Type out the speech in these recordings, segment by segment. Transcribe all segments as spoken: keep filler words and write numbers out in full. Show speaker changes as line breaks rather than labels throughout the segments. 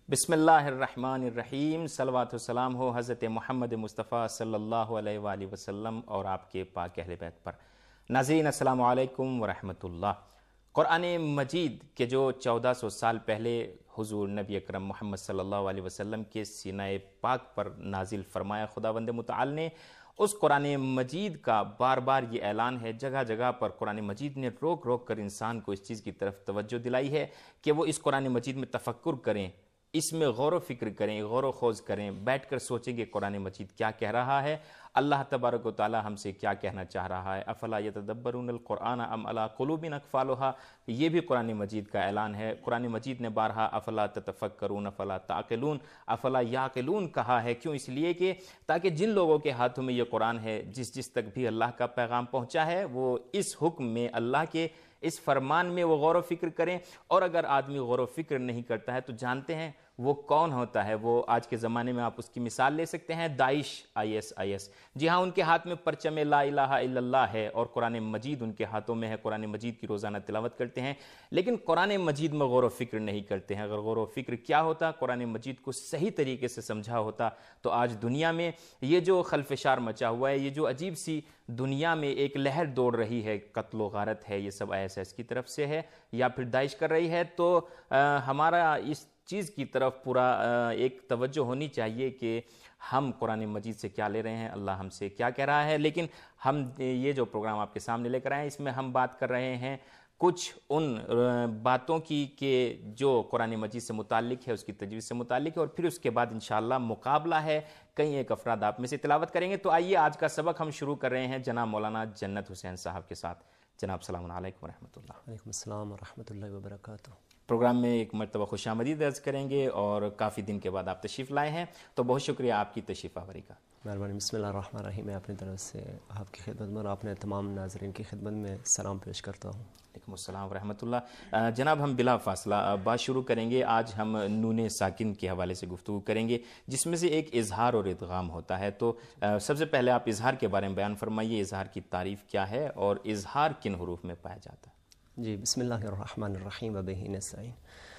بسم اللہ الرحمن الرحیم، صلوات و سلام ہو حضرت محمد مصطفیٰ صلی اللہ علیہ وآلہ وسلم اور آپ کے پاک اہل بیت پر۔ ناظرین السلام علیکم ورحمۃ اللہ۔ قرآن مجید کے جو چودہ سو سال پہلے حضور نبی اکرم محمد صلی اللہ علیہ وسلم کے سینہ پاک پر نازل فرمایا خداوند متعال نے، اس قرآن مجید کا بار بار یہ اعلان ہے، جگہ جگہ پر قرآن مجید نے روک روک کر انسان کو اس چیز کی طرف توجہ دلائی ہے کہ وہ اس قرآن مجید میں تفکر کریں، اس میں غور و فکر کریں، غور و خوض کریں، بیٹھ کر سوچیں کہ قرآن مجید کیا کہہ رہا ہے، اللہ تبارک و تعالی ہم سے کیا کہنا چاہ رہا ہے۔ افلا یتدبرون القرآن ام علی قلوب اقفالھا، یہ بھی قرآن مجید کا اعلان ہے۔ قرآن مجید نے بارہا افلا تتفکرون افلا تعقلون افلا یعقلون کہا ہے، کیوں؟ اس لیے کہ تاکہ جن لوگوں کے ہاتھوں میں یہ قرآن ہے، جس جس تک بھی اللہ کا پیغام پہنچا ہے، وہ اس حکم میں، اللہ کے اس فرمان میں وہ غور و فکر کریں۔ اور اگر آدمی غور و فکر نہیں کرتا ہے تو جانتے ہیں وہ کون ہوتا ہے؟ وہ آج کے زمانے میں آپ اس کی مثال لے سکتے ہیں، داعش، آئی ایس آئی ایس۔ جی ہاں، ان کے ہاتھ میں پرچم لا الہ الا اللہ ہے اور قرآن مجید ان کے ہاتھوں میں ہے، قرآن مجید کی روزانہ تلاوت کرتے ہیں، لیکن قرآن مجید میں غور و فکر نہیں کرتے ہیں۔ اگر غور و فکر کیا ہوتا، قرآن مجید کو صحیح طریقے سے سمجھا ہوتا، تو آج دنیا میں یہ جو خلفشار مچا ہوا ہے، یہ جو عجیب سی دنیا میں ایک لہر دوڑ رہی ہے، قتل و غارت ہے، یہ سب آئی ایس ایس کی طرف سے ہے یا پھر داعش کر رہی ہے، تو ہمارا اس چیز کی طرف پورا ایک توجہ ہونی چاہیے کہ ہم قرآن مجید سے کیا لے رہے ہیں، اللہ ہم سے کیا کہہ رہا ہے۔ لیکن ہم یہ جو پروگرام آپ کے سامنے لے کر آئے ہیں، اس میں ہم بات کر رہے ہیں کچھ ان باتوں کی کہ جو قرآن مجید سے متعلق ہے، اس کی تجوید سے متعلق ہے، اور پھر اس کے بعد انشاءاللہ مقابلہ ہے، کئی ایک افراد آپ میں سے تلاوت کریں گے۔ تو آئیے آج کا سبق ہم شروع کر رہے ہیں جناب مولانا جنت حسین صاحب کے ساتھ۔ جناب السلام علیکم ورحمۃ اللہ۔
وعلیکم السلام ورحمۃ اللہ وبرکاتہ۔
پروگرام میں ایک مرتبہ خوش آمدید عرض کریں گے، اور کافی دن کے بعد آپ تشریف لائے ہیں، تو بہت شکریہ آپ کی تشریف آوری کا۔
مہربانی۔ بسم اللہ الرحمن الرحیم۔ میں اپنی طرف سے آپ کی خدمت میں اور اپنے تمام ناظرین کی خدمت میں سلام پیش کرتا ہوں۔
وعلیکم السلام ورحمۃ اللہ۔ جناب ہم بلا فاصلہ بات شروع کریں گے۔ آج ہم نون ساکن کے حوالے سے گفتگو کریں گے، جس میں سے ایک اظہار اور ادغام ہوتا ہے۔ تو سب سے پہلے آپ اظہار کے بارے میں بیان فرمائیے، اظہار کی تعریف کیا ہے اور اظہار کن حروف میں پایا جاتا ہے؟
جی، بسم اللہ الرحمن الرحیم وبہ نستعین۔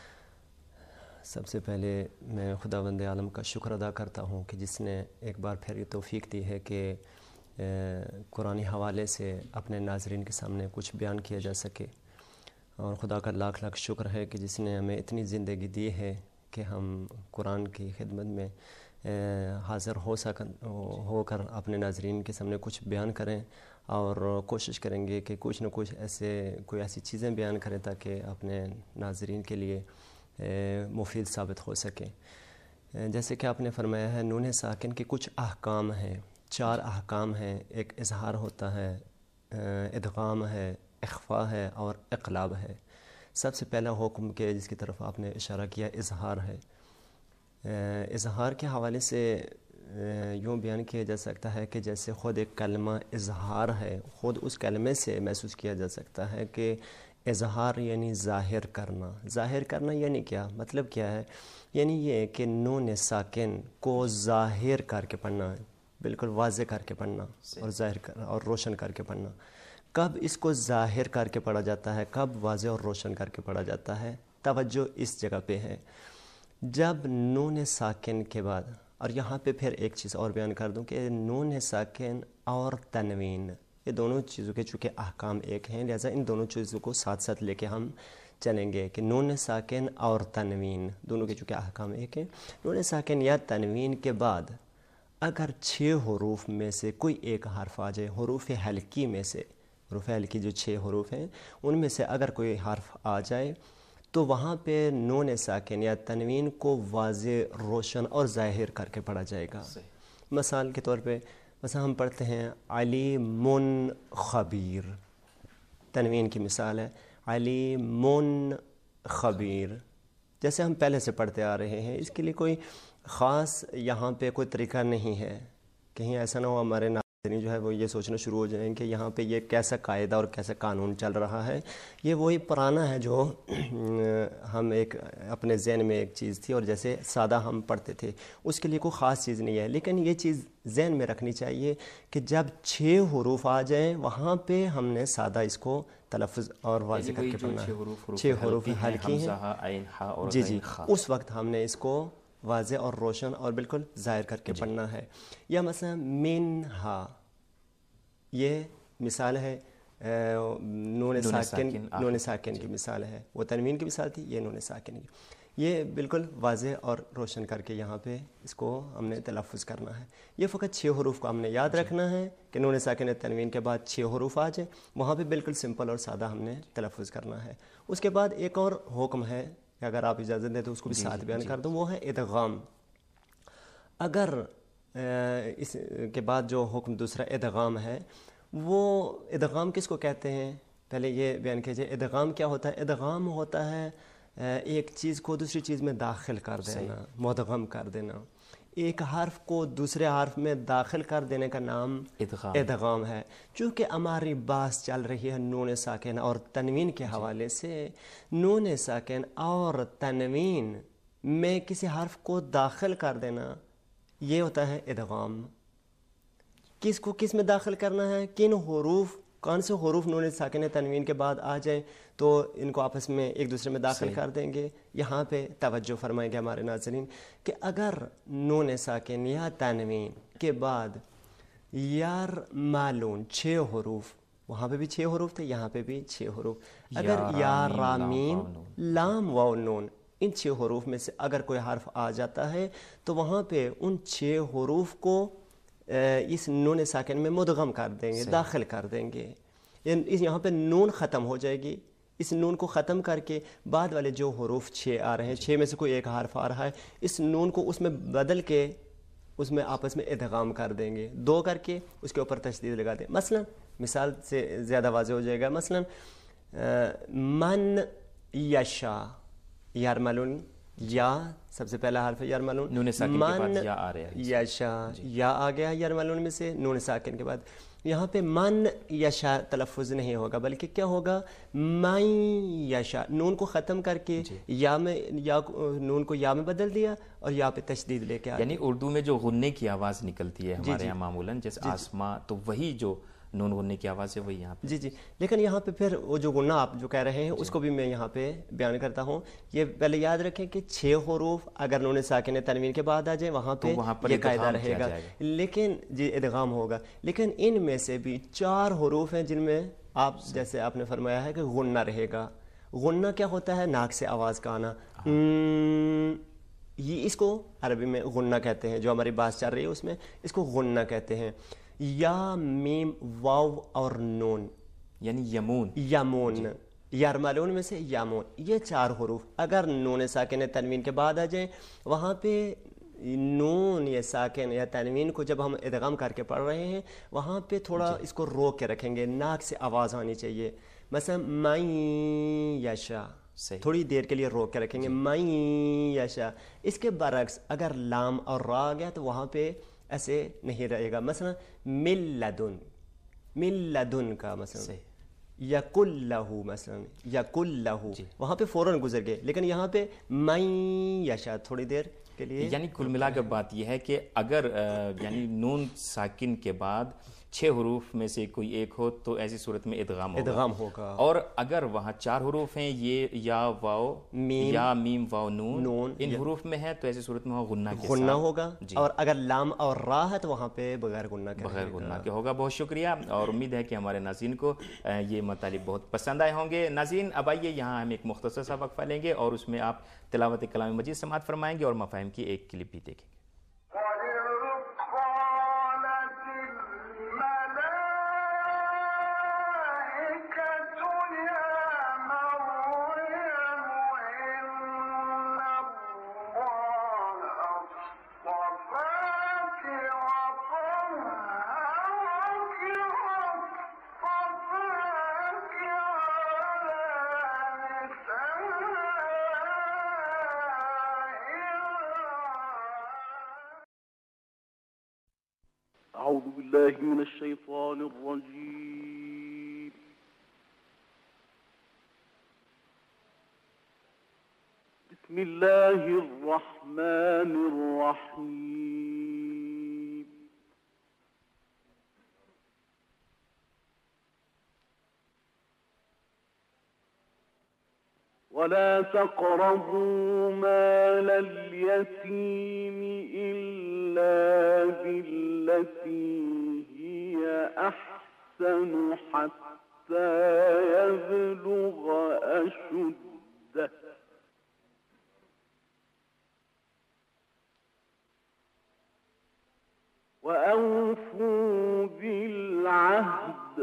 سب سے پہلے میں خداوند عالم کا شکر ادا کرتا ہوں کہ جس نے ایک بار پھر یہ توفیق دی ہے کہ قرآنی حوالے سے اپنے ناظرین کے سامنے کچھ بیان کیا جا سکے، اور خدا کا لاکھ لاکھ شکر ہے کہ جس نے ہمیں اتنی زندگی دی ہے کہ ہم قرآن کی خدمت میں حاضر ہو سکن ہو کر اپنے ناظرین کے سامنے کچھ بیان کریں، اور کوشش کریں گے کہ کچھ نہ کچھ ایسے کوئی ایسی چیزیں بیان کریں تاکہ اپنے ناظرین کے لیے مفید ثابت ہو سکیں۔ جیسے کہ آپ نے فرمایا ہے، نون ساکن کے کچھ احکام ہیں، چار احکام ہیں۔ ایک اظہار ہوتا ہے، ادغام ہے، اخفاء ہے اور اقلاب ہے۔ سب سے پہلا حکم کے جس کی طرف آپ نے اشارہ کیا، اظہار ہے۔ اظہار کے حوالے سے یوں بیان کیا جا سکتا ہے کہ جیسے خود ایک کلمہ اظہار ہے، خود اس کلمے سے محسوس کیا جا سکتا ہے کہ اظہار یعنی ظاہر کرنا۔ ظاہر کرنا یعنی کیا؟ مطلب کیا ہے؟ یعنی یہ کہ نون ساکن کو ظاہر کر کے پڑھنا، بالکل واضح کر کے پڑھنا اور ظاہر کر اور روشن کر کے پڑھنا۔ کب اس کو ظاہر کر کے پڑھا جاتا ہے، کب واضح اور روشن کر کے پڑھا جاتا ہے؟ توجہ اس جگہ پہ ہے، جب نون ساکن کے بعد، اور یہاں پہ پھر ایک چیز اور بیان کر دوں کہ نون ساکن اور تنوین، یہ دونوں چیزوں کے چونکہ احکام ایک ہیں، لہٰذا ان دونوں چیزوں کو ساتھ ساتھ لے کے ہم چلیں گے کہ نون ساکن اور تنوین دونوں کے چونکہ احکام ایک ہیں۔ نون ساکن یا تنوین کے بعد اگر چھ حروف میں سے کوئی ایک حرف آ جائے، حروف حلقی میں سے، حروف حلقی جو چھ حروف ہیں ان میں سے اگر کوئی حرف آ جائے تو وہاں پہ نون ساکن یا تنوین کو واضح، روشن اور ظاہر کر کے پڑھا جائے گا۔ مثال کے طور پہ مثلا ہم پڑھتے ہیں علیم خبیر، تنوین کی مثال ہے علیم خبیر، جیسے ہم پہلے سے پڑھتے آ رہے ہیں۔ اس کے لیے کوئی خاص یہاں پہ کوئی طریقہ نہیں ہے، کہیں ایسا نہ ہو ہمارے جو ہے وہ یہ سوچنا شروع ہو جائیں کہ یہاں پہ یہ کیسا قاعدہ اور کیسا قانون چل رہا ہے. یہ وہی پرانا ہے جو ہم ایک اپنے ذہن میں ایک چیز تھی اور جیسے سادہ ہم پڑھتے تھے, اس کے لیے کوئی خاص چیز نہیں ہے, لیکن یہ چیز ذہن میں رکھنی چاہیے کہ جب چھ حروف آ جائیں وہاں پہ ہم نے سادہ اس کو تلفظ اور واضح کر کے پڑھنا ہے. چھ حروف حلقی ہیں, جی جی, اس وقت ہم نے اس کو واضح اور روشن اور بالکل ظاہر کر کے پڑھنا ہے. یا مثلا منہا, یہ مثال ہے نون ساکن, نون ساکن کی مثال ہے. وہ تنوین کی مثال تھی, یہ نون ساکن کی. یہ بالکل واضح اور روشن کر کے یہاں پہ اس کو ہم نے تلفظ کرنا ہے. یہ فقط چھ حروف کو ہم نے یاد رکھنا ہے کہ نون ساکن تنوین کے بعد چھ حروف آ جائیں, وہاں پہ بالکل سمپل اور سادہ ہم نے تلفظ کرنا ہے. اس کے بعد ایک اور حکم ہے, اگر آپ اجازت دیں تو اس کو بھی ساتھ بیان کر دوں, وہ ہے ادغام. اگر اس کے بعد جو حکم دوسرا ادغام ہے, وہ ادغام کس کو کہتے ہیں, پہلے یہ بیان کیجئے. ادغام کیا ہوتا ہے؟ ادغام ہوتا ہے ایک چیز کو دوسری چیز میں داخل کر دینا, مدغم کر دینا. ایک حرف کو دوسرے حرف میں داخل کر دینے کا نام ادغام, ادغام ہے. چونکہ ہماری بحث چل رہی ہے نون ساکن اور تنوین کے حوالے سے, نون ساکن اور تنوین میں کسی حرف کو داخل کر دینا یہ ہوتا ہے ادغام. کس کو کس میں داخل کرنا ہے, کن حروف, کون سے حروف نون ساکن تنوین کے بعد آ جائیں تو ان کو آپس میں ایک دوسرے میں داخل کر دیں گے. یہاں پہ توجہ فرمائیں گے ہمارے ناظرین کہ اگر نون ساکن یا تنوین کے بعد یار مالون چھ حروف, وہاں پہ بھی چھ حروف تھے, یہاں پہ بھی چھ حروف, اگر یا را میم لام واو نون, ان چھ حروف میں سے اگر کوئی حرف آ جاتا ہے تو وہاں پہ ان چھ حروف کو اس نون ساکن میں مدغم کر دیں گے, داخل کر دیں گے. یہاں پہ نون ختم ہو جائے گی. اس نون کو ختم کر کے بعد والے جو حروف چھ آ رہے ہیں, چھ میں سے کوئی ایک حرف آ رہا ہے, اس نون کو اس میں بدل کے اس میں آپس میں ادغام کر دیں گے, دو کر کے اس کے اوپر تشدید لگا دیں. مثلا مثال سے زیادہ واضح ہو جائے گا. مثلا من یشا, یارملون, یا سب سے پہلا حرف ہے یارملون,
نون ساکن کے بعد یا آ رہا ہے,
یشا, یا آ گیا یارملون میں سے نون ساکن کے بعد. یہاں پہ من یشا تلفظ نہیں ہوگا, بلکہ کیا ہوگا, من یشا, نون کو ختم کر کے یا میں, یا نون کو یا میں بدل دیا اور یا پہ تشدید لے کے آ.
یعنی اردو میں جو غنے کی آواز نکلتی ہے ہمارے یہاں معمولاً جیسے آسماں, تو وہی جو نون غننے کی آواز ہے وہی یہاں پہ.
جی جی, لیکن یہاں پہ پھر وہ جو غنہ آپ جو کہہ رہے ہیں اس کو بھی میں یہاں پہ بیان کرتا ہوں. یہ پہلے یاد رکھیں کہ چھ حروف اگر نون ساکن تنوین کے بعد آ جائیں وہاں پہ یہ قاعدہ رہے گا, لیکن جی ادغام ہوگا. لیکن ان میں سے بھی چار حروف ہیں جن میں آپ جیسے آپ نے فرمایا ہے کہ غنہ رہے گا. غنہ کیا ہوتا ہے؟ ناک سے آواز کا آنا. یہ اس کو عربی میں غنہ کہتے ہیں, جو ہماری بات چل رہی ہے اس میں اس کو غنہ کہتے ہیں. یا میم واو اور نون,
یعنی یمون,
یمون, یارملون میں سے یامون, یہ چار حروف اگر نون ساکن تنوین کے بعد آ جائیں وہاں پہ نون یا ساکن یا تنوین کو جب ہم ادغام کر کے پڑھ رہے ہیں وہاں پہ تھوڑا اس کو روک کے رکھیں گے, ناک سے آواز آنی چاہیے. مثلا من یشا, تھوڑی دیر کے لیے روک کے رکھیں گے, من یشا. اس کے برعکس اگر لام اور را آ گیا تو وہاں پہ ایسے نہیں رہے گا. مثلا من لدن, من لدن کا مثلا یقل لہو, مثلا یقل لہو, وہاں پہ فوراً گزر گئے. لیکن یہاں پہ من یشا تھوڑی دیر کے لیے.
یعنی کل ملا کر بات یہ ہے کہ اگر یعنی نون ساکن کے بعد چھ حروف میں سے کوئی ایک ہو تو ایسی صورت میں ادغام ہوگا,
ادغام ہوگا.
اور اگر وہاں چار حروف ہیں, یہ یا واو
میم,
یا میم واو نون,
نون
ان حروف میں ہے تو ایسی صورت میں وہاں غنہ کے
غنہ ہوگا. اور اگر لام اور را ہے تو وہاں پہ بغیر غنہ کے
بغیر غنہ کے ہوگا. بہت شکریہ, اور امید ہے کہ ہمارے ناظرین کو یہ مطالب بہت پسند آئے ہوں گے. ناظرین اب آئیے یہاں ہم ایک مختصر سا وقفہ لیں گے اور اس میں آپ تلاوت کلام مجید سماعت فرمائیں گے اور مفاہیم کی ایک کلپ بھی دیکھیں گے.
أعوذ بالله من الشيطان الرجيم. بسم الله الرحمن الرحيم. ولا تقربوا مال اليتيم إلا بالتي هي أحسن حتى يبلغ أشده وأوفوا بالعهد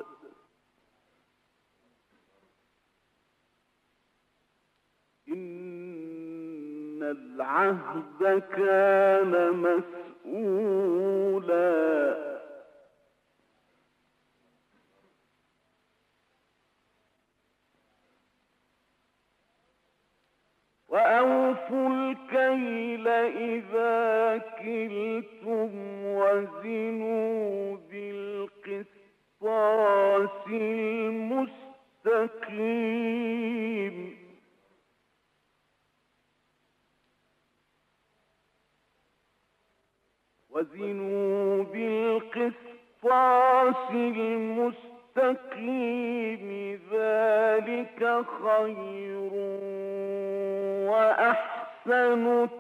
إن العهد كان مسؤولا. وأوفوا الكيل إذا كلتم وزنوا بالقسطاس المستقيم. وزنوا بالقسطاس المستقيم ذلك خير وأحسن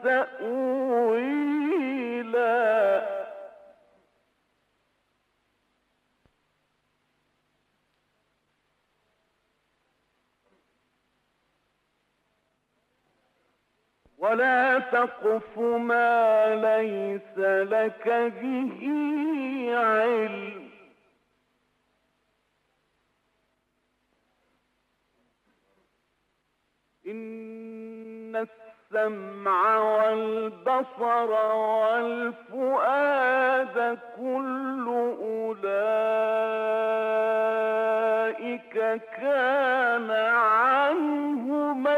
تأويلا. ولا تقف ما ليس لك به علم إن السمع والبصر والفؤاد كل أولئك كان عنه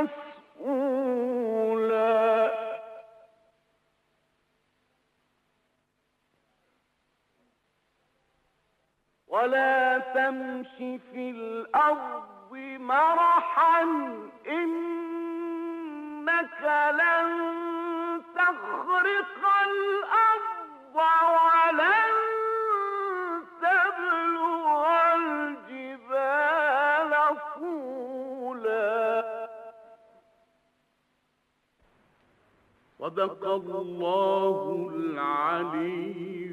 مسؤولا. ولا تمش في الأرض مرحا إنك لن تخرق الأرض ولن تبلغ الجبال طولا. صدق الله العلي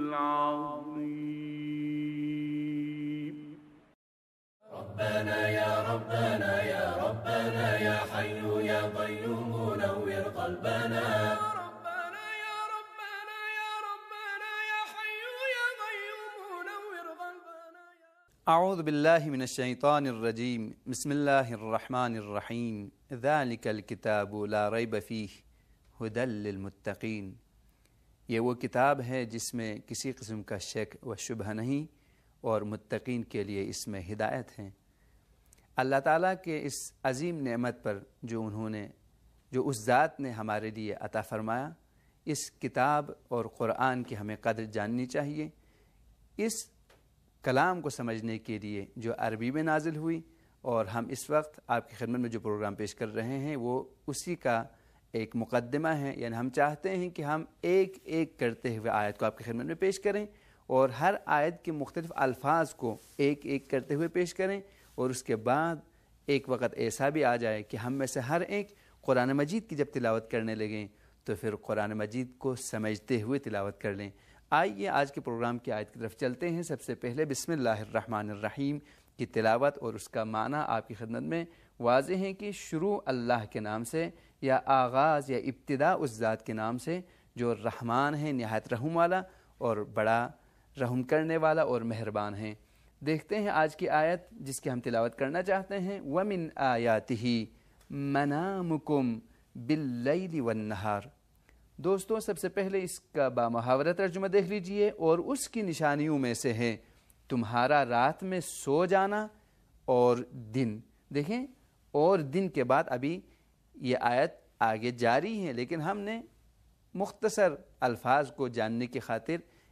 العظيم.
ربنا يا ربنا يا ربنا يا حي يا قيوم نور قلبنا. ربنا يا ربنا يا ربنا يا حي يا قيوم نور قلبنا.
أعوذ بالله من الشيطان الرجيم. بسم الله الرحمن الرحيم. ذلك الكتاب لا ريب فيه हुदल लिलमुत्तकीन। ये वो किताब है जिसमें किसी किस्म का शक व शुबह नहीं और मुत्तकीन के लिए इसमें हिदायत है। अल्लाह ताला के इस अज़ीम नेमत पर जो उन्होंने जो उस ज़ात ने हमारे लिए अता फ़रमाया, इस किताब और क़ुरआन की हमें कदर जाननी चाहिए। इस कलाम को समझने के लिए जो अरबी में नाजिल हुई और हम इस वक्त आपकी खिदमत में जो प्रोग्राम पेश कर रहे हैं वो उसी का एक मुकदमा है। यानी हम चाहते हैं कि हम एक एक करते हुए आयत को आपकी खिदमत में पेश करें और हर आयत के मुख्तलिफ़ अल्फाज को एक एक करते हुए पेश करें, और उसके बाद एक वक़्त ऐसा भी आ जाए कि हम में से हर एक कुरान मजीद की जब तिलावत करने लगें तो फिर कुरान मजीद को समझते हुए तिलावत कर लें। आइए आज के प्रोग्राम की आयत की तरफ चलते हैं। सबसे पहले बिस्मिल्लाहिर्रहमानिर्रहीम की तिलावत और उसका माना आपकी खिदमत में वाज़ेह है कि शुरू अल्लाह के नाम से या आगाज़ या इब्तिदा उस ज़ात के नाम से जो रहमान है, निहायत रहम वाला और बड़ा रहम करने वाला और मेहरबान है। देखते हैं आज की आयत जिसकी हम तिलावत करना चाहते हैं। वमिन आयातिही मनामुकुम बिल्लैलि वन्नहार। दोस्तों, सबसे पहले इसका बामुहावरा तर्जुमा देख लीजिए। और उसकी निशानियों में से है तुम्हारा रात में सो जाना और दिन। देखें, और दिन के बाद अभी ये आयत आगे जारी है, लेकिन हमने मुख्तसर अल्फाज को जानने की खातिर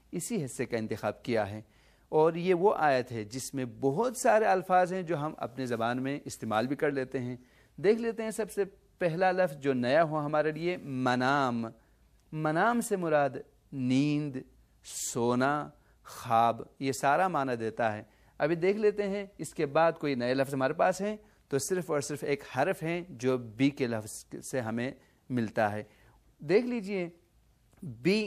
اسی حصے کا انتخاب کیا ہے، اور یہ وہ آیت ہے جس میں بہت سارے الفاظ ہیں جو ہم اپنے زبان میں استعمال بھی کر لیتے ہیں۔ دیکھ لیتے ہیں سب سے پہلا لفظ جو نیا ہو ہمارے لیے، منام۔ منام سے مراد نیند، سونا، خواب، یہ سارا معنی دیتا ہے۔ ابھی دیکھ لیتے ہیں اس کے بعد کوئی نئے لفظ ہمارے پاس ہیں تو صرف اور صرف ایک حرف ہیں جو بی کے لفظ سے ہمیں ملتا ہے۔ دیکھ لیجئے، بی،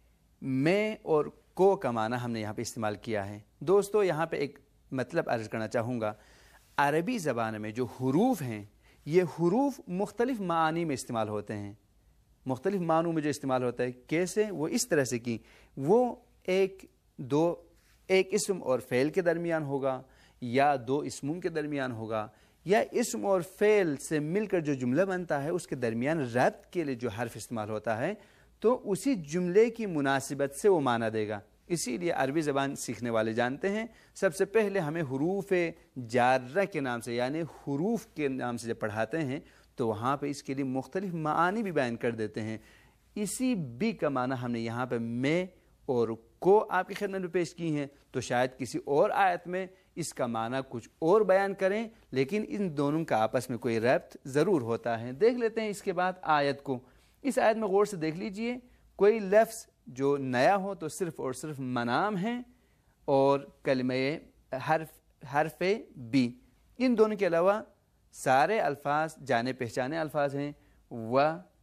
میں اور کو کا معنی ہم نے یہاں پہ استعمال کیا ہے۔ دوستو یہاں پہ ایک مطلب عرض کرنا چاہوں گا، عربی زبان میں جو حروف ہیں یہ حروف مختلف معانی میں استعمال ہوتے ہیں، مختلف معنوں میں جو استعمال ہوتا ہے۔ کیسے؟ وہ اس طرح سے کہ وہ ایک دو ایک اسم اور فعل کے درمیان ہوگا، یا دو اسموں کے درمیان ہوگا، یا اسم اور فعل سے مل کر جو جملہ بنتا ہے اس کے درمیان ربط کے لیے جو حرف استعمال ہوتا ہے تو اسی جملے کی مناسبت سے وہ معنی دے گا۔ اسی لیے عربی زبان سیکھنے والے جانتے ہیں سب سے پہلے ہمیں حروف جارہ کے نام سے، یعنی حروف کے نام سے جب پڑھاتے ہیں تو وہاں پہ اس کے لیے مختلف معانی بھی بیان کر دیتے ہیں۔ اسی بی کا معنی ہم نے یہاں پہ میں اور کو آپ کی خدمت میں پیش کی ہیں، تو شاید کسی اور آیت میں اس کا معنی کچھ اور بیان کریں، لیکن ان دونوں کا آپس میں کوئی ربط ضرور ہوتا ہے۔ دیکھ لیتے ہیں اس کے بعد آیت کو۔ اس آیت میں غور سے دیکھ لیجئے، کوئی لفظ جو نیا ہو تو صرف اور صرف منام ہے اور کلمہ حرف حرف بی، ان دونوں کے علاوہ سارے الفاظ جانے پہچانے الفاظ ہیں۔ و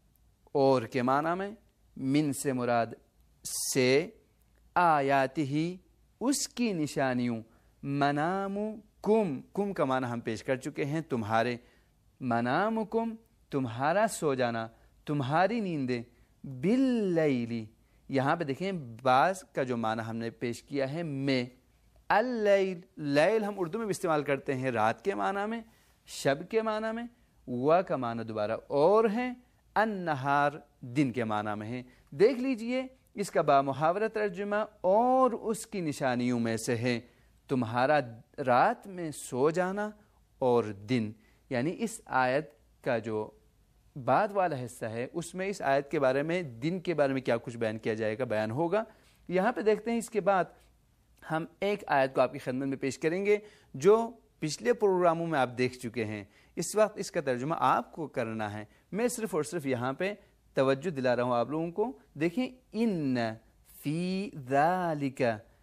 اور کے معنی میں، من سے مراد سے، آیات ہی اس کی نشانیوں، منام کم، کم کا معنی ہم پیش کر چکے ہیں تمہارے، منام کم تمہارا سو جانا، تمہاری نیندیں، باللیلی، یہاں پہ دیکھیں بعض کا جو معنی ہم نے پیش کیا ہے میں، اللیل، لیل ہم اردو میں بھی استعمال کرتے ہیں رات کے معنی میں، شب کے معنی میں، و کا معنی دوبارہ اور ہے، النہار دن کے معنی میں ہے۔ دیکھ لیجئے اس کا بامحاورہ ترجمہ اور اس کی نشانیوں میں سے ہے تمہارا رات میں سو جانا اور دن، یعنی اس آیت کا جو بعد والا حصہ ہے اس میں اس آیت کے بارے میں، دن کے بارے میں کیا کچھ بیان کیا جائے گا، بیان ہوگا۔ یہاں پہ دیکھتے ہیں اس کے بعد ہم ایک آیت کو آپ کی خدمت میں پیش کریں گے جو پچھلے پروگراموں میں آپ دیکھ چکے ہیں، اس وقت اس کا ترجمہ آپ کو کرنا ہے، میں صرف اور صرف یہاں پہ توجہ دلا رہا ہوں آپ لوگوں کو۔ دیکھیں، ان فی ذالک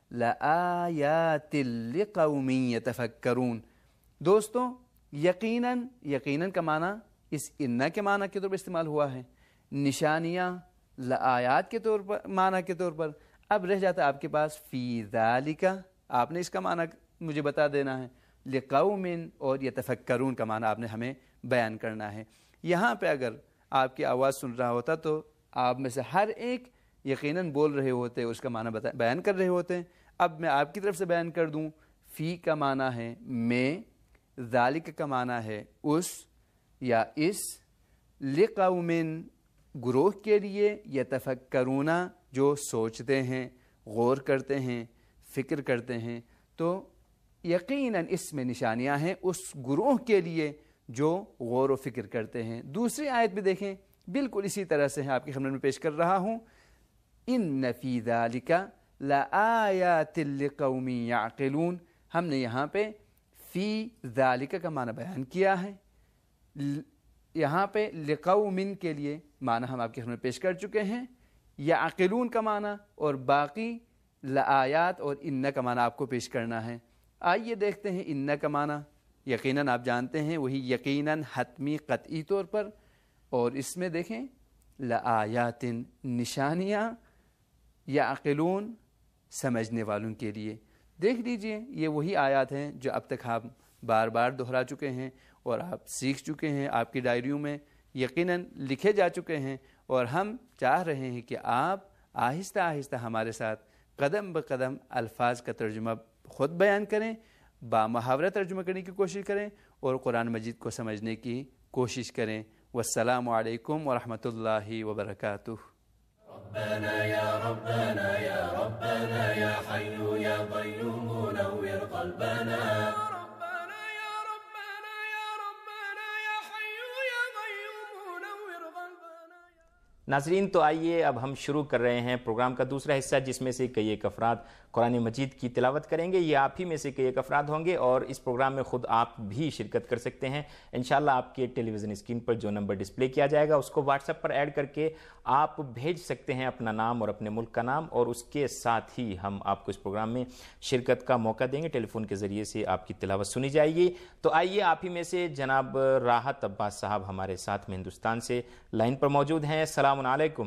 لآیات لقوم یتفکرون۔ دوستوں یقیناً، یقیناً کا معنی اس ان کے معنی کے طور پر استعمال ہوا ہے، نشانیاں لآیات کے طور پر، معنی کے طور پر۔ اب رہ جاتا ہے آپ کے پاس فی ذالک، آپ نے اس کا معنی مجھے بتا دینا ہے، لقوم اور یتفکرون کا معنی آپ نے ہمیں بیان کرنا ہے۔ یہاں پہ اگر آپ کی آواز سن رہا ہوتا تو آپ میں سے ہر ایک یقیناً بول رہے ہوتے، اس کا معنی بیان کر رہے ہوتے۔ اب میں آپ کی طرف سے بیان کر دوں، فی کا معنی ہے میں، ذالک کا معنی ہے اس یا اس، لقوم گروہ کے لیے، یتفکرون جو سوچتے ہیں، غور کرتے ہیں، فکر کرتے ہیں، تو یقیناً اس میں نشانیاں ہیں اس گروہ کے لیے جو غور و فکر کرتے ہیں۔ دوسری آیت بھی دیکھیں، بالکل اسی طرح سے آپ کی خدمت میں پیش کر رہا ہوں، ان فی ذالک لآیات لقوم یعقلون۔ ہم نے یہاں پہ فی ذالک کا معنی بیان کیا ہے، یہاں پہ لقوم کے لیے معنی ہم آپ کی خدمت میں پیش کر چکے ہیں، یعقلون کا معنی اور باقی لآیات اور ان کا معنی آپ کو پیش کرنا ہے۔ آئیے دیکھتے ہیں ان کا معنی، یقیناً آپ جانتے ہیں وہی یقیناً، حتمی، قطعی طور پر، اور اس میں دیکھیں لآیات نشانیاں، یعقلون سمجھنے والوں کے لیے۔ دیکھ لیجئے یہ وہی آیات ہیں جو اب تک آپ بار بار دہرا چکے ہیں اور آپ سیکھ چکے ہیں، آپ کی ڈائریوں میں یقیناً لکھے جا چکے ہیں، اور ہم چاہ رہے ہیں کہ آپ آہستہ آہستہ ہمارے ساتھ قدم بقدم الفاظ کا ترجمہ خود بیان کریں، بامحاورہ ترجمہ کرنے کی کوشش کریں اور قرآن مجید کو سمجھنے کی کوشش کریں۔ والسلام علیکم ورحمۃ اللہ وبرکاتہ۔
ربنا يا ربنا يا ربنا يا حي يا قيوم نور قلبنا، ربنا يا ربنا يا ربنا يا حي يا قيوم نور قلبنا۔
नाजरीन, तो आइए अब हम शुरू कर रहे हैं प्रोग्राम का दूसरा हिस्सा, जिसमें से कई एक अफराद कुरान मजीद की तिलावत करेंगे। ये आप ही में से कई एक अफराद होंगे और इस प्रोग्राम में ख़ुद आप भी शिरकत कर सकते हैं। इंशाल्लाह आपके टेलीविज़न स्क्रीन पर जो नंबर डिस्प्ले किया जाएगा उसको व्हाट्सएप पर ऐड करके आप भेज सकते हैं अपना नाम और अपने मुल्क का नाम, और उसके साथ ही हम आपको इस प्रोग्राम में शिरकत का मौका देंगे। टेलीफोन के ज़रिए से आपकी तिलावत सुनी जाएगी। तो आइए, आप ही में से जनाब राहत अब्बास साहब हमारे साथ में हिंदुस्तान से लाइन पर मौजूद हैं। अस्सलाम वालेकुम।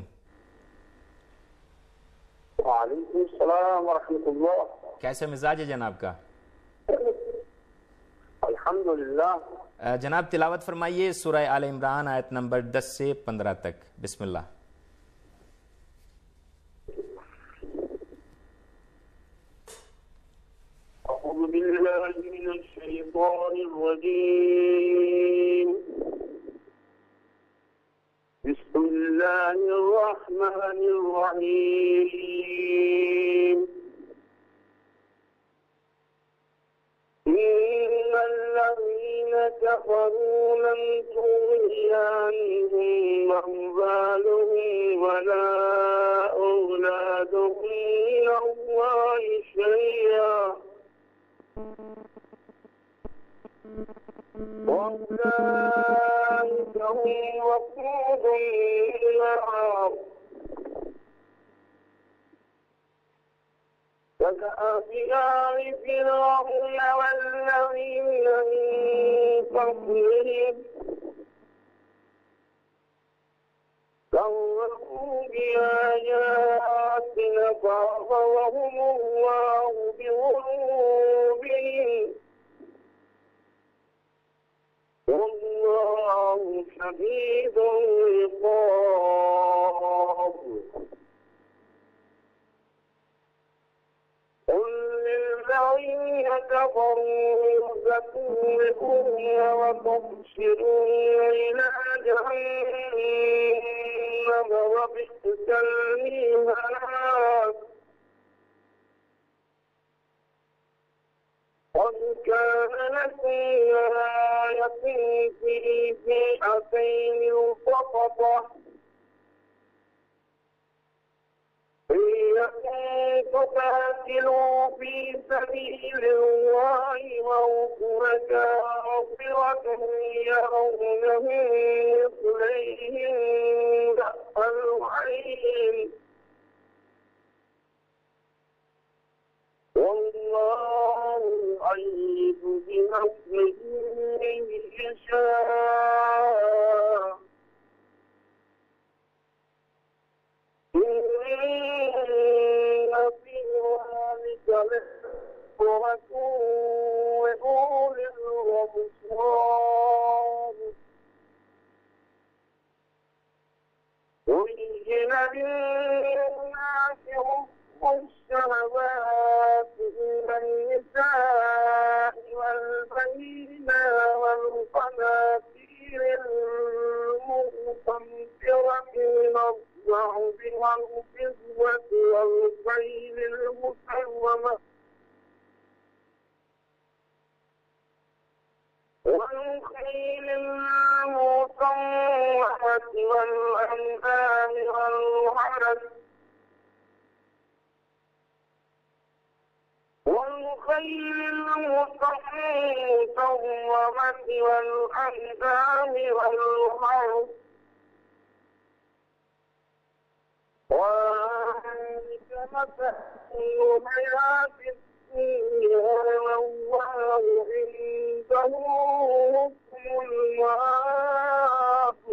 वालेकुम सलाम व रहमतुल्लाह।
कैसे मिजाज है जनाब का?
अल्हम्दुलिल्लाह।
जनाब तिलावत फरमाइए सूरह आल इमरान आयत नंबर दस से पंद्रह तक। बिस्मिल्लाह।
अऊज़ु बिल्लाहि मिनश शैतानिर रजीम। बिस्मिल्लाहिर रहमानिर रहीम। इन्नल्लज़ीन कफ़रू लन तुग़निया अन्हुम अम्वालुहुम वला औलादुहुम मिनल्लाहि शै'अन وأولئك هم وقود النار كدأب آل فرعون والذين من قبلهم كذبوا بآياتنا فأخذهم الله بذنوبهم والله شديد العقاب. قل للذين كفروا يزكوكم وتبشرون إلى جهنم وبئس المهاد. قد كان لكم آية في فئتين التقطا فئة تقاتلوا في سبيل الله وأخرى كافرة يرونهم مثليهم رأي العين والله يؤيد بنصره من يشاء. إن في ذلك لعبرة لأولي الأبصار. زين للناس والشهوات من النساء والبنين والقناطير المقنطرة من الذهب والفضة والخيل المسومة والخيل المسومة والأنعام والحرث والخيل المسومة والأنعام والحرث وذلك متاع الحياة الدنيا والله عنده حسن المآب.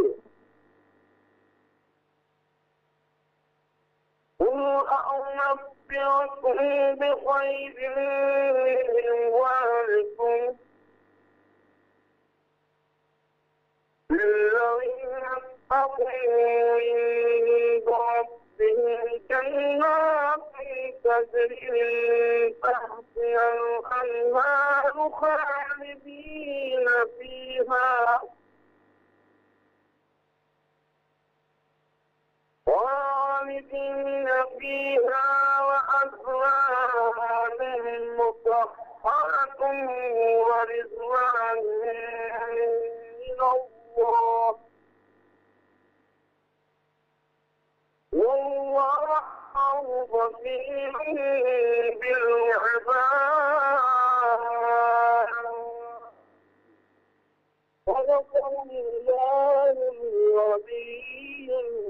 قل أنبئكم بخير من ذلكم للذين اتقوا عند ربهم جنات تجري من تحتها الأنهار خالدين فيها خالدين فيها وأزواج مطهرة ورضوان من الله بالعباد صدق الله العلي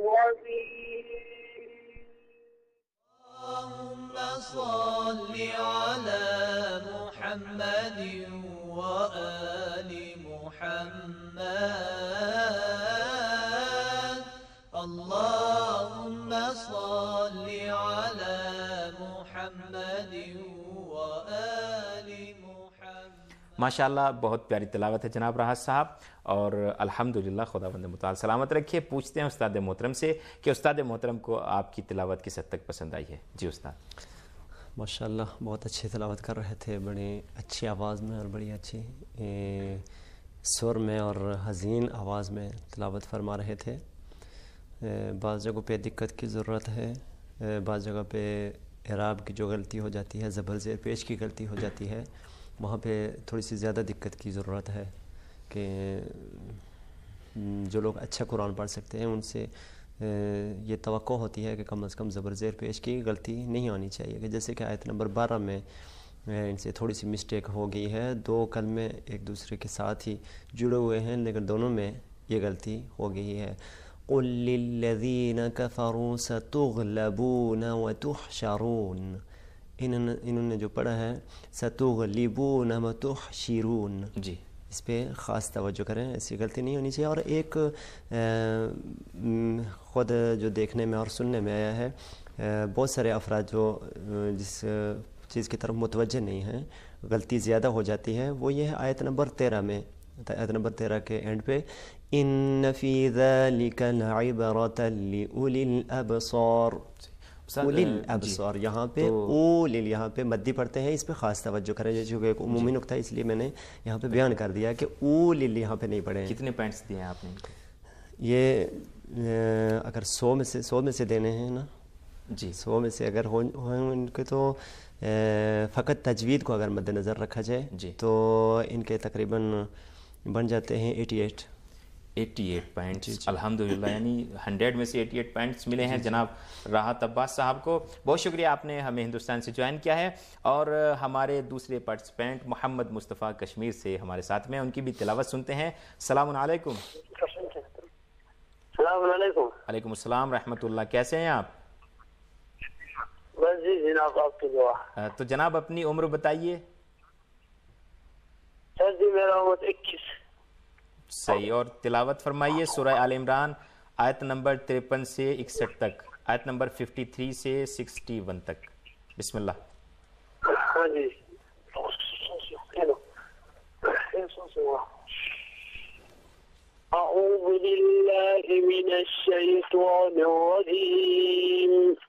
العظيم.
اللهم صل على محمد وآل محمد. اللهم صل على محمد وآل محمد.
माशाल्लाह बहुत प्यारी तिलावत है जनाब राहत साहब, और अल्हम्दुलिल्लाह खुदावंद मुताल सलामत रखिए। पूछते हैं उस्ताद मोहतरम से कि उस्ताद मोहतरम को आपकी तिलावत किस हद तक पसंद आई है। जी उस्ताद।
माशाल्लाह बहुत अच्छी तिलावत कर रहे थे, बड़ी अच्छी आवाज़ में और बड़ी अच्छी सुर में और हज़ीन आवाज़ में तिलावत फरमा रहे थे। बाज़ जगहों पे दिक्कत की ज़रूरत है, बाज़ जगह पे इराब की जो गलती हो जाती है, ज़बर ज़ेर पेश की गलती हो जाती है, वहाँ पे थोड़ी सी ज़्यादा दिक्कत की ज़रूरत है कि जो लोग अच्छा कुरान पढ़ सकते हैं उनसे ये तवक्को होती है कि कम अज़ कम ज़बर ज़ेर पेश की गलती नहीं आनी चाहिए। कि जैसे कि आयत नंबर बारह में इनसे थोड़ी सी मिस्टेक हो गई है, दो कलमे एक दूसरे के साथ ही जुड़े हुए हैं लेकिन दोनों में ये गलती हो गई है। क़ुल लिल्लज़ीना कफ़रू सतुग़लबून व तुहशरून, इन्होंने इन्होंने जो पढ़ा है सतुग़लिबून व तुहशरून, जी इस पर ख़ास तवज्जो करें, ऐसी गलती नहीं होनी चाहिए। और एक ख़ुद जो देखने में और सुनने में आया है, बहुत सारे अफराद जो जिस चीज़ की तरफ मुतवज्जे नहीं हैं, गलती ज़्यादा हो जाती है, वो ये है आयत नंबर तेरह में, आयत नंबर तेरह के एंड पे इन्न फ़ी ज़ालिका लइबरतन लिउलिल अबसार, उलिल अबसार, यहाँ पे उलिल यहाँ पे मद्दी पढ़ते हैं, इस पे ख़ास तवज्जो करें। जैसे एक उमूमी नुक्ता, इसलिए मैंने यहाँ पे बयान कर दिया कि उलिल यहाँ पे नहीं पढ़े।
कितने पॉइंट्स दिए हैं आपने?
ये अगर सौ में से सौ में से देने हैं ना
जी, सौ
में से अगर हो इनके तो फ़कत तजवीद को अगर मद्देनज़र रखा जाए तो इनके तकरीबन बन जाते हैं अठासी
अठासी पॉइंट्स अल्हम्दुलिल्लाह, यानी हंड्रेड में से अठासी पॉइंट्स मिले हैं जनाब राहत अब्बास साहब को। बहुत शुक्रिया, आपने हमें हिंदुस्तान से ज्वाइन किया है। और हमारे दूसरे पार्टिसिपेंट मोहम्मद मुस्तफ़ा कश्मीर से हमारे साथ में, उनकी भी तिलावत सुनते हैं। अस्सलामु अलैकुम। वालेकुम अस्सलाम रहमतुल्लाह, कैसे हैं आप?
बस जी जनाब आपकी दुआ।
तो जनाब अपनी उम्र बताइए।
सर जी मेरा उम्र इक्कीस।
सही, और तिलावत फरमाइए सूरह आल इमरान आयत नंबर तिरपन से इकसठ तक, आयत नंबर तिरेपन से इकसठ तक। बिस्मिल्लाह।
हाँ जी। أعوذ بالله من الشيطان الرجيم.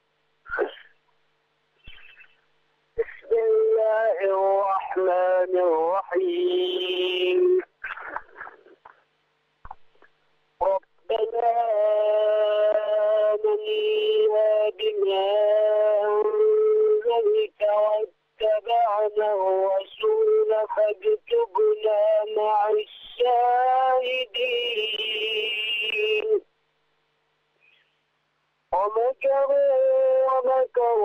بسم الله الرحمن الرحيم. ربنا آمنا بما أنزلت واتبعنا الرسول فاكتبنا مع الشاهدين. ومكروا ومكر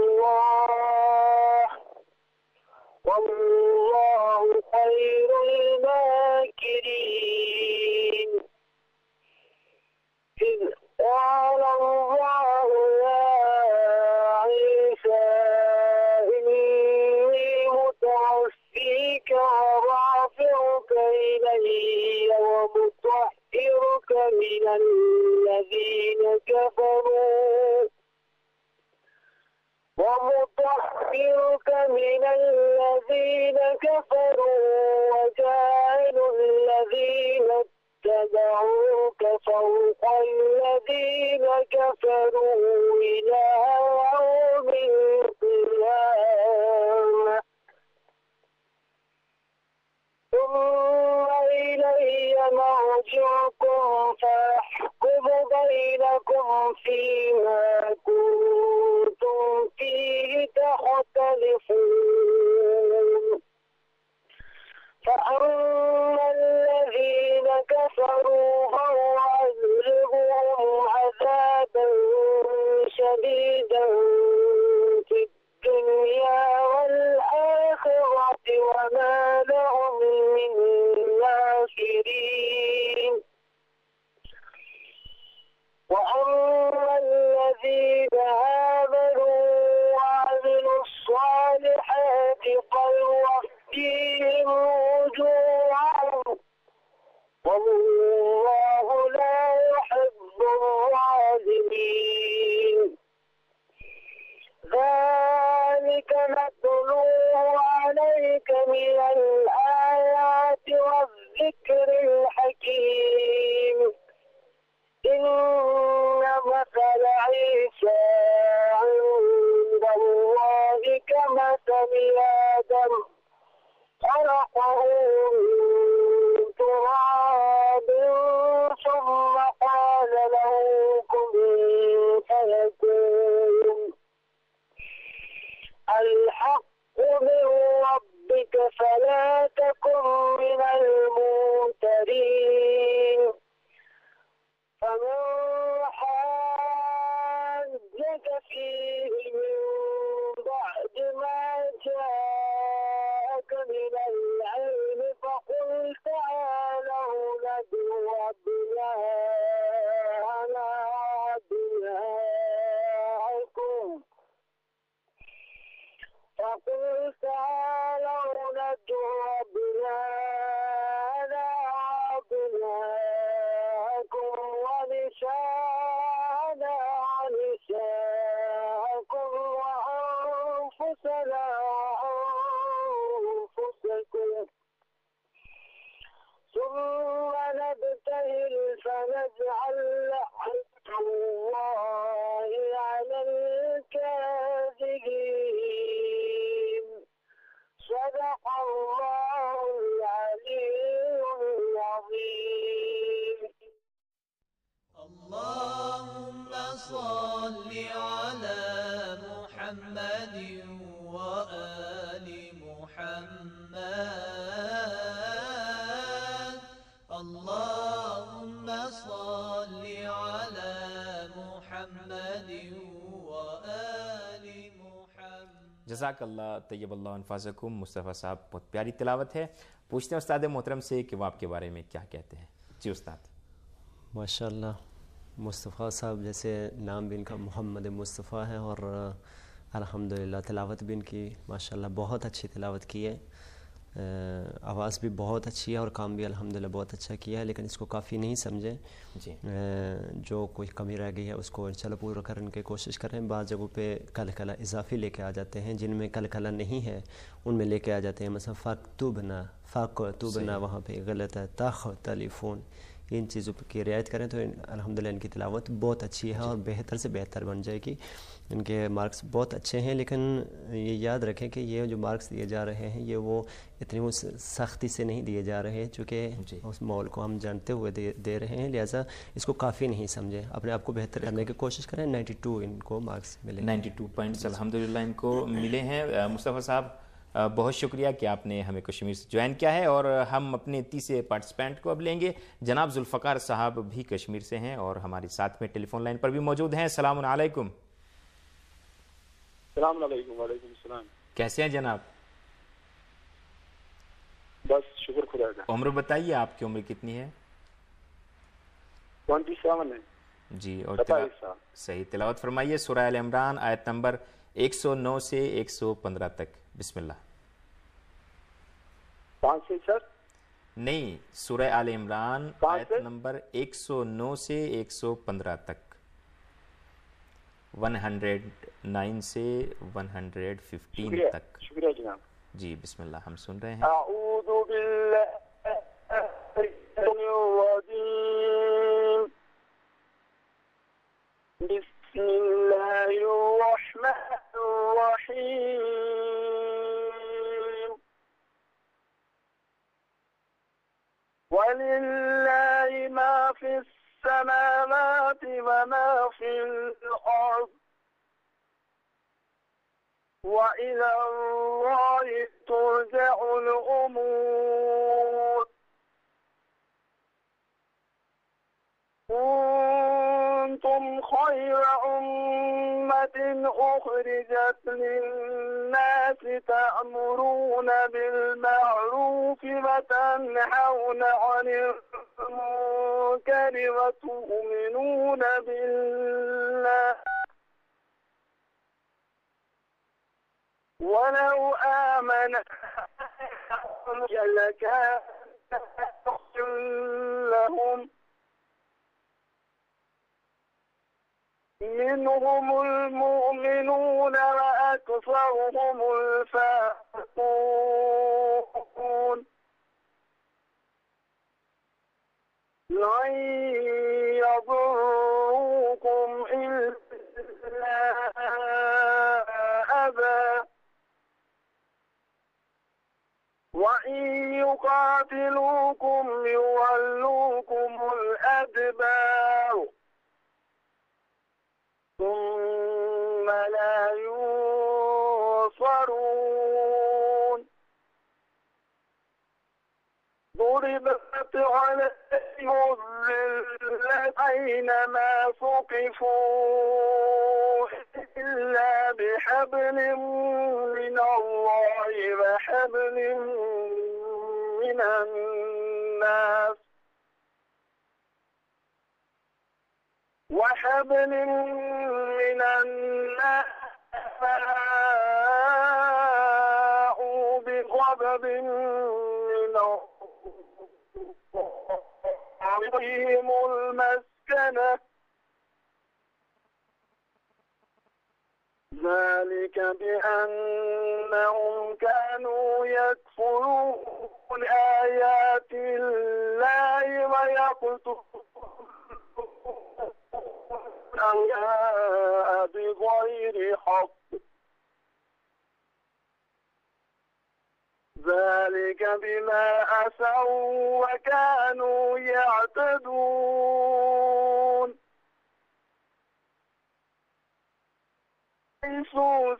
الله والله خير الماكرين. إذ قال الله يا عيسى إني متوفيك ورافعك إلي ومطهرك من الذين كفروا ومطهرك من الذين كفروا وجاعل الذين اتبعوك فوق الذين كفروا إلى يوم القيامة. ثم إلي مرجعكم فأحكم بينكم فيما كنتم فيه تختلفون. فأما الذين كفروا فأعذبهم عذابا شديدا لعنة الله على الكاذبين صدق الله العلي العظيم.
اللهم صل على محمد وآل محمد. اللهم صل على محمد وآل محمد.
जज़ाक अल्लाह तय्यब अल्लाह अनफासकुम। मुस्तफ़ा साहब, बहुत प्यारी तिलावत है। पूछते हैं उस्ताद मोहतरम से कि वो आपके बारे में क्या कहते हैं। जी उस्ताद।
माशाअल्लाह, मुस्तफ़ा साहब जैसे नाम भी इनका मोहम्मद मुस्तफ़ा है और अल्हम्दुलिल्लाह तिलावत भी इनकी माशाअल्लाह बहुत अच्छी तिलावत की है। आवाज़ भी बहुत अच्छी है और काम भी अल्हम्दुलिल्लाह बहुत अच्छा किया है, लेकिन इसको काफ़ी नहीं समझे जी। जो कोई कमी रह गई है उसको इंशाल्लाह पूरा करने की कोशिश करें। बाद जगहों पे कल कला इजाफी लेके आ जाते हैं, जिनमें कल कला नहीं है उनमें लेके आ जाते हैं। मतलब फ़ाक तुबना फ़ाक तुबना वहाँ पे गलत है। ताख तलीफ़ोन, इन चीज़ों की रियायत करें तो अल्हम्दुलिल्लाह इनकी तिलावत बहुत अच्छी है और बेहतर से बेहतर बन जाएगी। इनके मार्क्स बहुत अच्छे हैं, लेकिन ये याद रखें कि ये जो मार्क्स दिए जा रहे हैं ये वो इतनी वो सख्ती से नहीं दिए जा रहे हैं, चूँकि उस माहौल को हम जानते हुए दे, दे रहे हैं, लिहाजा इसको काफ़ी नहीं समझे। अपने आप को बेहतर करने की कोशिश करें। नाइन्टी टू इनको मार्क्स मिले,
नाइन्टी टू पॉइंट्स अल्हम्दुलिल्लाह इनको मिले हैं। मुस्तफ़ा साहब, बहुत शुक्रिया कि आपने हमें कश्मीर से ज्वाइन किया है। और हम अपने तीसरे पार्टिसिपेंट को अब लेंगे। जनाब जुल्फ़कार साहब भी कश्मीर से हैं और हमारे साथ में टेलीफोन लाइन पर भी मौजूद हैं। अस्सलाम वालेकुम।
सलाम अलैकुम। वालेकुम सलाम।
कैसे हैं जनाब?
बस शुक्र खुदा का।
उम्र बताइए, आपकी उम्र कितनी है?
सत्ताईस है
जी। और तिला... सही, तिलावत फरमाइए सूरह आल इमरान आयत नंबर एक सौ नौ से एक सौ पंद्रह तक। बिस्मिल्लाह।
पाँच से सर?
नहीं, सूरह आल इमरान आयत नंबर एक सौ नौ से एक सौ पंद्रह तक। एक सौ नौ से एक सौ पंद्रह तक।
शुक्रिया जनाब।
जी बिस्मिल्लाह, हम सुन रहे हैं।
अऊज़ु बिल्लाहिर्रजीम। बिस्मिल्लाहिर्रहमानिर्रहीम। वलिल्लाहि मा फिस समावाति व मा फिल अर्द وإلى الله ترجع الأمور كنتم خير أمة أخرجت للناس تأمرون بالمعروف وتنهون عن المنكر وتؤمنون بالله ولو آمن لكان لهم منهم المؤمنون وأكثرهم الفاسقون لن يضروكم إلا أذى وإن يقاتلوكم يولوكم الأدبار ثم لا ينصرون ضربت عليهم الذلة أينما ثقفوا إلا بحبل من الله وحبل من الناس وحبل من الناس فاءوا بغضب من عليهم المسكنة ذلك بأنهم كانوا يكفرون آيات الله ويقتلون
جاء بغير حق ذلك بما عصوا وكانوا يعتدون ليسوا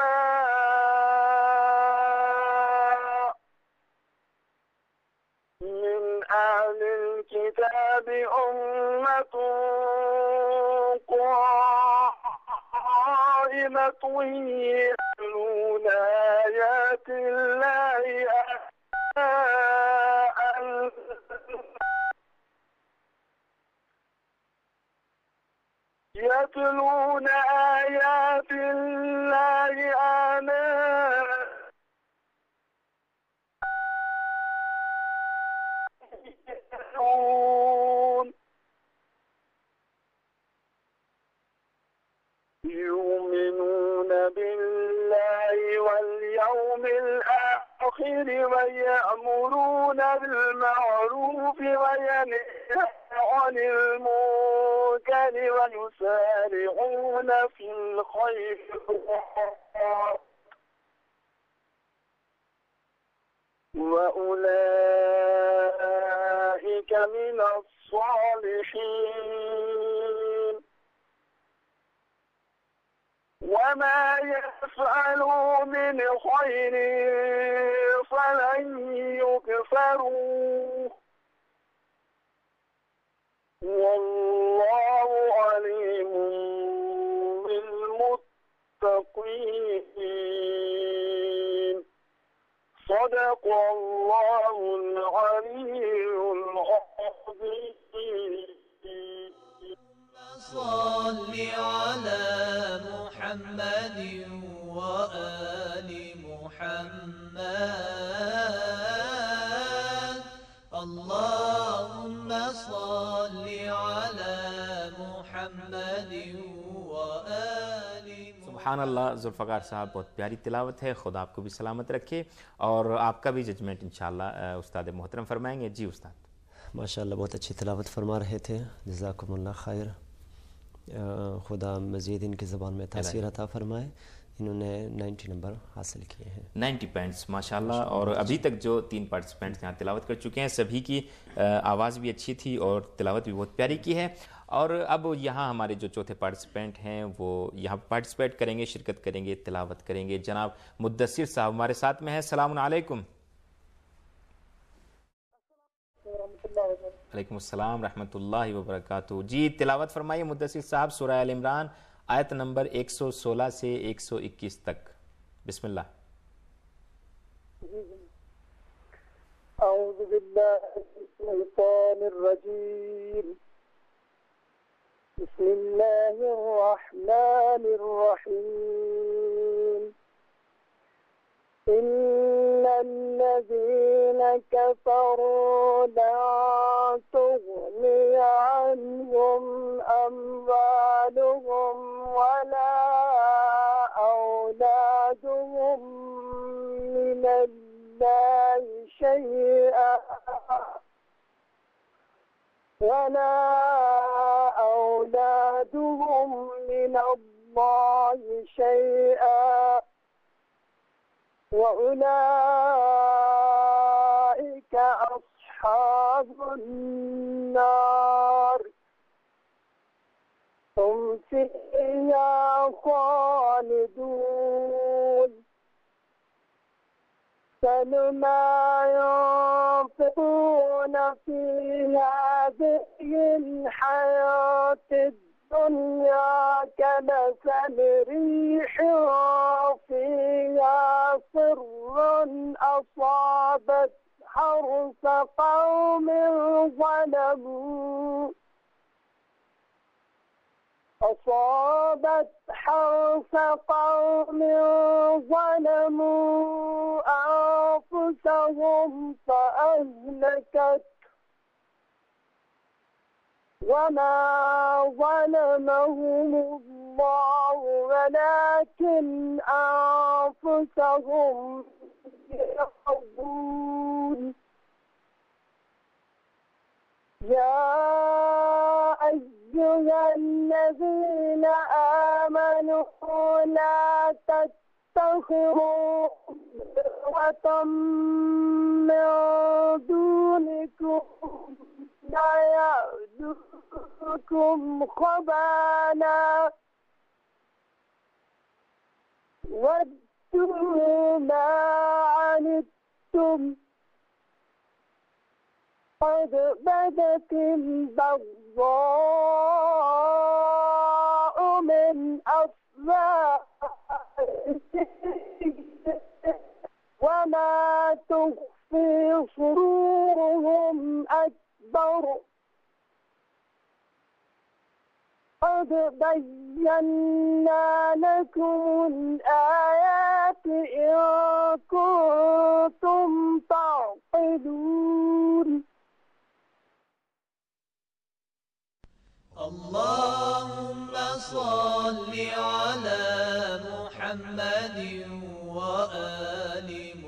سواء من أهل الكتاب أمة قائمة يتلون آيات الله يتلون آيات الله آناء يؤمنون بالله واليوم الآخر ويأمرون بالمعروف وينهون عن المنكر ويسارعون في الخيرات وأولئك من الصالحين وما يفعلوا من خير فلن يكفروه والله عليم بالمتقين صدق الله العلي العظيم
صل على محمد وآل محمد اللهم صل على محمد وآل محمد
सुभान अल्लाह। जुल्फ़कार साहब, बहुत प्यारी तिलावत है, खुदा आपको भी सलामत रखे और आपका भी जजमेंट इंशाअल्लाह उस्ताद मोहतरम फरमाएंगे। जी उस्ताद।
माशाअल्लाह बहुत अच्छी तिलावत फरमा रहे थे, जज़ाकुमुल्लाह खैर। खुदा मज़ीद इनकी ज़बान में तासीर अता फरमाए। इन्होंने नब्बे नंबर हासिल किए हैं,
नब्बे पॉइंट्स माशाल्लाह। और अभी तक जो तीन पार्टिसिपेंट्स यहाँ तिलावत कर चुके हैं सभी की आवाज़ भी अच्छी थी और तिलावत भी बहुत प्यारी की है। और अब यहाँ हमारे जो चौथे पार्टिसिपेंट हैं वो यहाँ पार्टिसिपेट करेंगे, शिरकत करेंगे, तिलावत करेंगे। जनाब मुद्दस्सिर साहब हमारे साथ में हैं। अस्सलाम वालेकुम। वालेकुम अस्सलाम रहमतुल्लाहि व बरकातुहू। जी तिलावत फरमाइए मुद्दस्सिर साहब, सूरह आल इमरान आयत नंबर एक सौ सोलह से एक सौ इक्कीस तक। बिस्मिल्लाह।
أعوذ بالله من الشيطان الرجيم بسم الله الرحمن الرحيم إن الذين كفروا لا تغني عنهم أموالهم ولا أولادهم من الله شيئا ولا أولادهم من الله شيئا وأولئك أصحاب النار هم فيها خالدون فلما ينفقون في هذه الحياة الدنيا كمثل ريح فيها صر أصابت حرث قوم ظلموا أصابت حرث قوم ظلموا أنفسهم فأهلكت وما ظلمهم الله ولكن أنفسهم يظلمون يا أيها أيها الذين آمنوا لا تتخذوا أسوة من دونكم لا يأتوكم خبالا ودوا ما عنتم قد بدت البغضاء من أفواههم وما تخفي صدورهم أكبر قد بينا لكم الآيات إن كنتم تعقلون.
اللهم صل على محمد وآل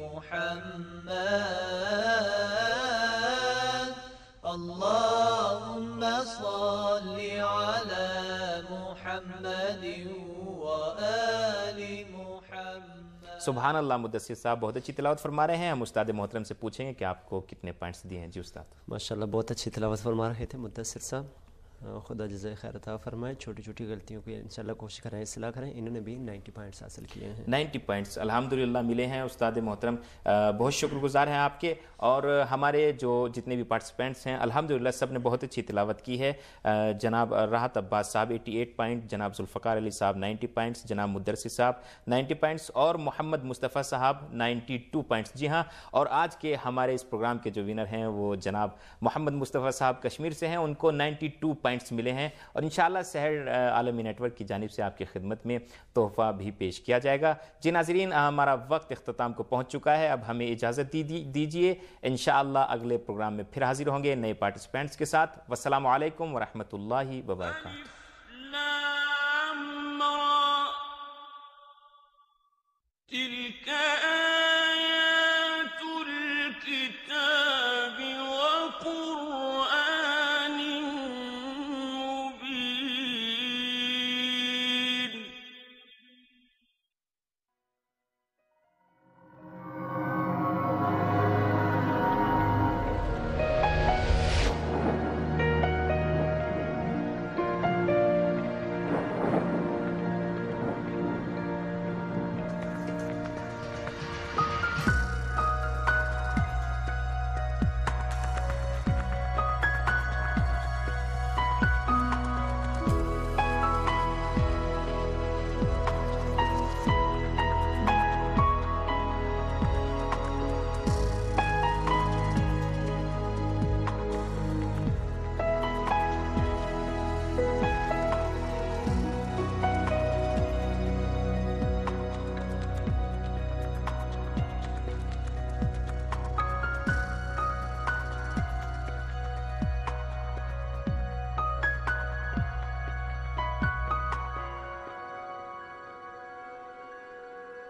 محمد. اللهم صل على محمد وآل محمد.
सुभान अल्लाह। मुद्दस्सिर साहब बहुत अच्छी तिलावत फरमा रहे हैं। हम उस्ताद मोहतरम से पूछेंगे कि आपको कितने पॉइंट्स दिए हैं। जी उस्ताद।
माशाल्लाह बहुत अच्छी तिलावत फरमा रहे थे मुद्दस्सिर साहब, खुदा जज़ाए खैर अता फरमाए। छोटी छोटी गलतियों की इंशाल्लाह कोशिश करें, इस्लाह करें। इन्होंने भी नब्बे पॉइंट्स हासिल किए हैं।
नब्बे पॉइंट्स अल्हम्दुलिल्लाह मिले हैं उस्ताद मोहतरम, बहुत शुक्रगुजार हैं आपके। और हमारे जो जितने भी पार्टिसिपेंट्स हैं अल्हम्दुलिल्लाह सब ने बहुत अच्छी तिलावत की है। जनाब राहत अब्बास साहब अठासी पॉइंट, जनाब जुल्फ़कार अली साहब नब्बे पॉइंट्स, जनाब मुद्दस्सिर साहब नब्बे पॉइंट्स और मोहम्मद मुस्तफ़ा साहब बानवे पॉइंट्स। जी हाँ, और आज के हमारे इस प्रोग्राम के जो विनर हैं वो जनाब मोहम्मद मुस्तफ़ा साहब कश्मीर से हैं, उनको बानवे पॉइंट्स मिले हैं। और इंशाअल्लाह सहर आलमी नेटवर्क की जानिब से आपकी खिदमत में तोहफ़ा भी पेश किया जाएगा। जी नाज़रीन, हमारा वक्त इख्तिताम को पहुँच चुका है। अब हमें इजाज़त दीजिए। इंशाअल्लाह अगले प्रोग्राम में फिर हाजिर होंगे नए पार्टिसिपेंट्स के साथ। वस्सलामु अलैकुम वरहमतुल्लाहि वबरकातुहू।